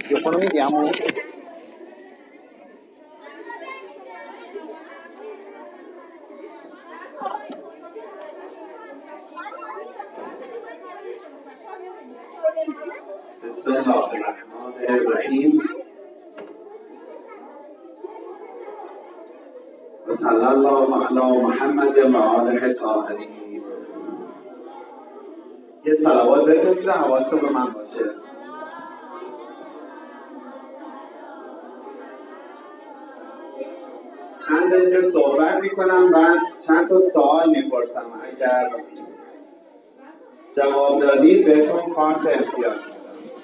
میکروفونو میدی عمو؟ بسم الله الرحمن الرحیم و صلی الله علی محمد و آله الطاهرین. یه صلوات بفرستید، حواستون به من باشه. چند دقیقه صحبت میکنم و چند تا سوال میپرسم. اگر جواب دادید بهتون کارت امتیاز میدم.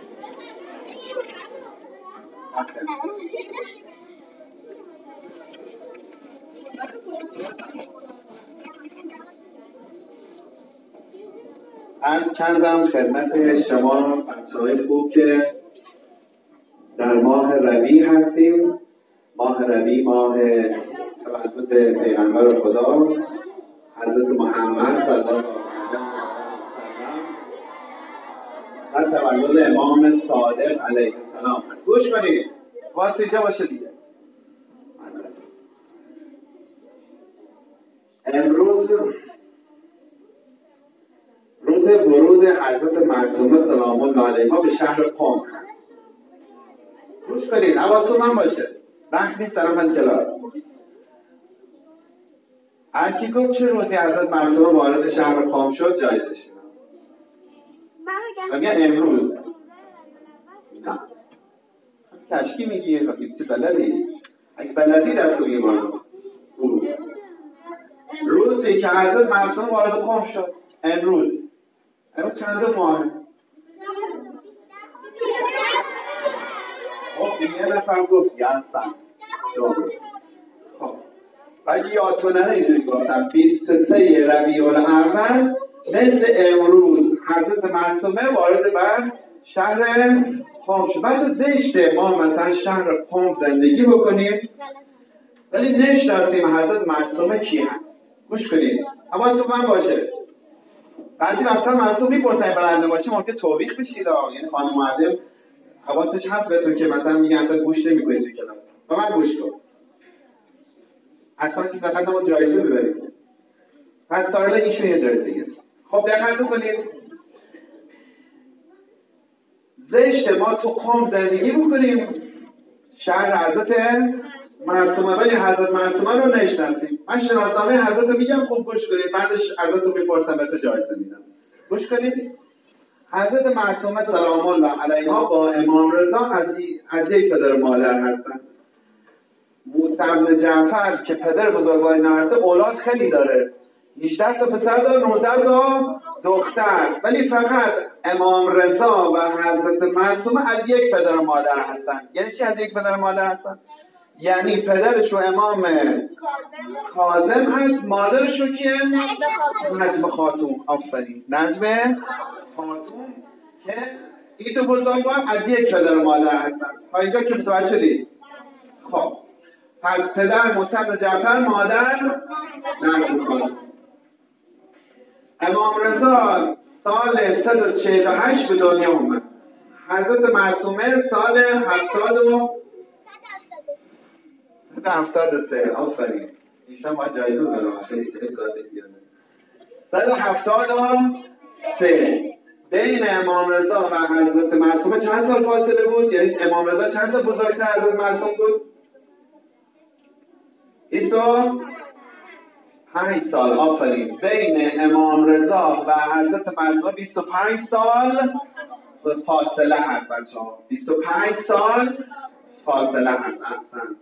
عرض کردم خدمت شما بچه‌های خوب که در ماه ربیع هستیم. ماه ربیع ماه تولد پیغمبر خدا حضرت محمد صلی الله علیه و سلم و تولد امام صادق علیه السلام هست. گوش کنید، واسه اینجا باشه دیگه. امروز روز ورود حضرت معصومه سلام الله علیها به شهر قم هست. گوش کنید، حواستون من باشه، وقت نیست سلام کلاس. هر کی گفت چه روزی حضرت معصومه وارد شهر قم شد جایزش میدم. میگن امروز. نه کشکی میگی چه بلدی؟ اگه بلدی دستو میگی بالا. روزی که حضرت معصومه وارد قم شد امروز چند ماه؟ خب یه نفر گفت یانسان خب اگه یادتون نره اینجوری گفتم 23 ربیع الاول مثل امروز حضرت معصومه وارد بر شهر قم شد. بچه زشته ما مثلا شهر قم زندگی بکنیم ولی نشناسیم حضرت معصومه کی هست. گوش کنید، حواستون من باشه. بعضی وقتا معصوم میپرسن بلنده باشه ممکن توبیخ بشید. یعنی خانم معلم حواسش هست بهتون که مثلا میگن اصلا گوش نمیکنید توی کلاس. و من گوش کن. حتی که فقط ما جایزه ببرید. پس تا حالا ایشون یه جایزه گرفت. خب دقت کنید. زشت ما تو قم زندگی بکنیم شهر حضرت معصومه ولی حضرت معصومه رو نشناسیم. من شناسنامه حضرت رو میگم، خوب گوش کنید، بعدش ازتون میپرسم به تو جایزه میدم. گوش کنید. حضرت معصومه سلام الله علیها با امام رضا از یک پدر و مادر هستن. موسی بن جعفر که پدر بزرگوار اینا هسته اولاد خیلی داره، 18 تا پسر داره، 19 تا دختر، ولی فقط امام رضا و حضرت معصومه از یک پدر و مادر هستن. یعنی چی از یک پدر و مادر هستن؟ یعنی پدرشو امام کاظم هست، مادرشو که نجم خاتون. آفرین، نجم خاتون که این دو بزرگوار از یک پدر و مادر هستن. تا اینجا که متوجه شدید؟ خب پس پدر موسی بن جعفر، مادر نجم خاتون. امام رضا سال 148 به دنیا اومد. حضرت معصومه سال 73. آفرین، ایشان باید جایزه ببرم، خیلی اطلاعاتش زیاده. 173 بین امام رضا و حضرت معصومه چند سال فاصله بود؟ یعنی امام رضا چند سال بزرگتر حضرت معصوم بود؟ 25 سال. آفرین، بین امام رضا و حضرت معصومه 25 سال فاصله هست بچه‌ها. 25 سال فاصله هست. احسن.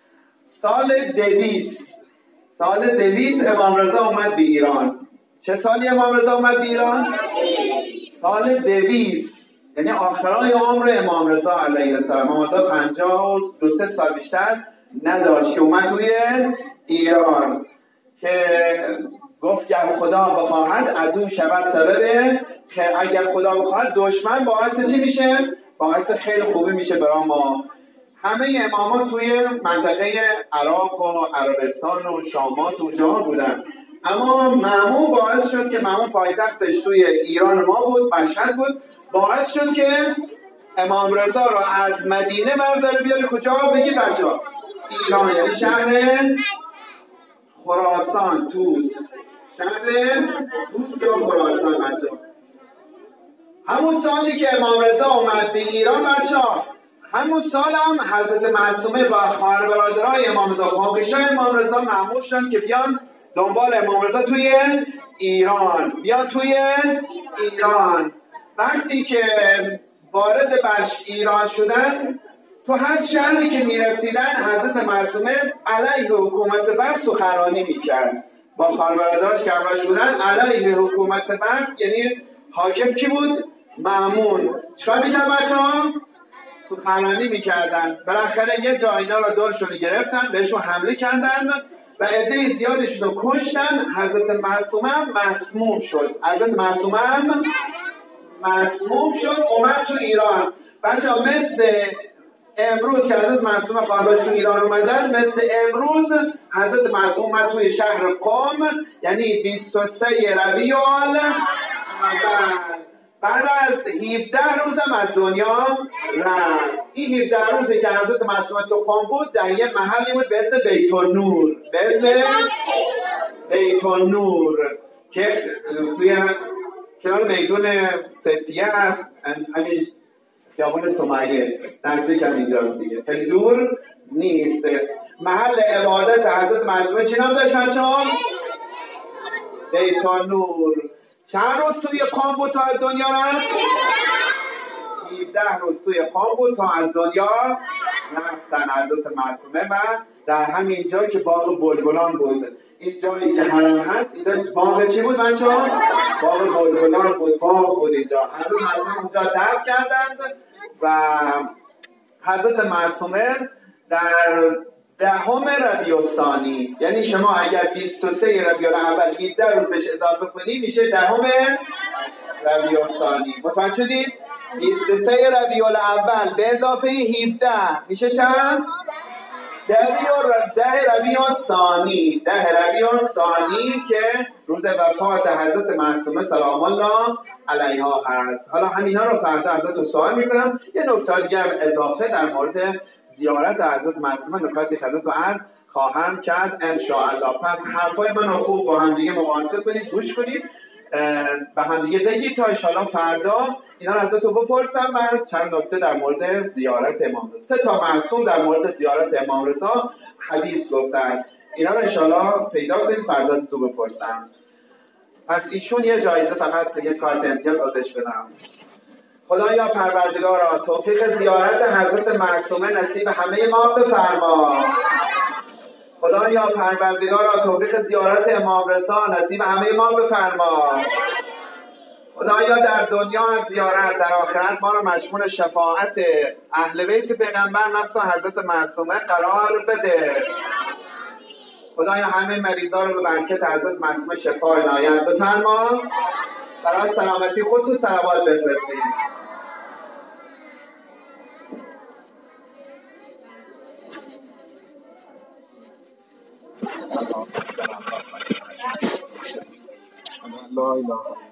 سال 200 امام رضا اومد به ایران. چه سالی امام رضا اومد به ایران؟ سال 200، یعنی آخرای عمر امام رضا علیه السلام. امام رضا 52 سال بیشتر نداشت که اومد توی ایران که گفت گر خدا بخواهد عدو شود سبب خیر. اگر خدا بخواهد دشمن باعث چی میشه؟ باعث خیلی خوبی میشه برای ما. همه امامان توی منطقه عراق و عربستان و شامات و جا بودن، اما مأمون باعث شد که مأمون پایتختش توی ایران ما بود، مشهد بود، باعث شد که امام رضا رو از مدینه برداره بیاره کجا؟ بگید بچه‌ها. ایران، یعنی شهر خراسان، توس. شهر توس یا خراسان بچه‌ها. همون سالی که امام رضا اومد به ایران بچه‌ها، همون سال هم حضرت معصومه و خواهر برادرای امام رضا، پادشاه امام رضا مأمور شدن که بیان دنبال امام رضا توی ایران. بیان توی ایران. وقتی که وارد ایران شدن، تو هر شهری که میرسیدن حضرت معصومه علیه حکومت وقت سخنرانی میکرد. با خواهر برادرش که همراهش بودن علیه حکومت وقت، یعنی حاکم کی بود؟ مأمون. چیکار میکرد بچه‌ها؟ سخنرانی میکردن. بالاخره یه جا اینا رو دورشون گرفتن، بهشون حمله کردن و عده زیادشون رو کشتن. حضرت معصومه هم مسموم شد. حضرت معصومه هم مسموم شد، اومد تو ایران. بچه‌ها مثل امروز که حضرت معصومه خواهرش تو ایران اومدن، مثل امروز حضرت معصومه اومد توی شهر قم، یعنی 23 ربیع الاول. بعد از 17 روز هم از دنیا رفت. این 17 روزی که حضرت معصومه تو قم بود، در یه محلی بود به اسم بیت النور. به اسم بیت النور که توی کنار میدون سبتیه هست، همین خیابان سمیه نزدیک هم اینجاست دیگه، خیلی دور نیست. محل عبادت حضرت معصومه چی نام داشت بچه‌ها؟ بیت النور. چند روز توی قم بود تا از دنیا رفت؟ 17 روز توی قم بود تا از دنیا رفتن حضرت معصومه. و در همین جایی که باغ بلبلان بود، این جایی که حرم هست، اینجا باغ چی بود بچه‌ها؟ باغ بلبلان بود، باغ بود اینجا. حضرت معصومه اونجا دفن کردند و حضرت معصومه در 10 ربیع الثانی، یعنی شما اگر 23 ربیع الاول 17 روز بهش اضافه کنی میشه 10 ربیع الثانی. متوجه شدید؟ 23 ربیع الاول به اضافه 17 میشه چند؟ 10 ربیع الثانی. 10 ربیع الثانی که روز وفات حضرت معصومه سلام الله علیها هست. حالا همینا رو فردا ازتون سوال میکنم. یه نکته دیگه هم اضافه در مورد زیارت حضرت معصومه، نکاتی خدمتتون عرض خواهم کرد ان شاء الله. پس حرفای منو خوب با هم دیگه مواظب کنید، گوش کنید، به هم دیگه بگید تا ان شاء الله فردا اینا رو ازتون بپرسم. من چند نکته در مورد زیارت امام رضا، 3 تا معصوم در مورد زیارت امام رضا حدیث گفتن، اینا رو ان شاء الله پیدا کنید فردا ازتون بپرسم. پس ایشون یه جایزه، فقط یه کارت امتیاز آتش بدم. خدایا پروردگارا توفیق زیارت حضرت معصومه نصیب همه ما بفرما. خدایا پروردگارا توفیق زیارت امام رضا نصیب همه ما بفرما. خدایا در دنیا از زیارت، در آخرت ما رو مشمول شفاعت اهل بیت پیغمبر مخصوصا حضرت معصومه قرار بده. خدایا همه مریضا رو به برکت حضرت معصومه شفا عنایت بفرما. برای سلامتی خودتون صلوات بفرستید. لا اله الا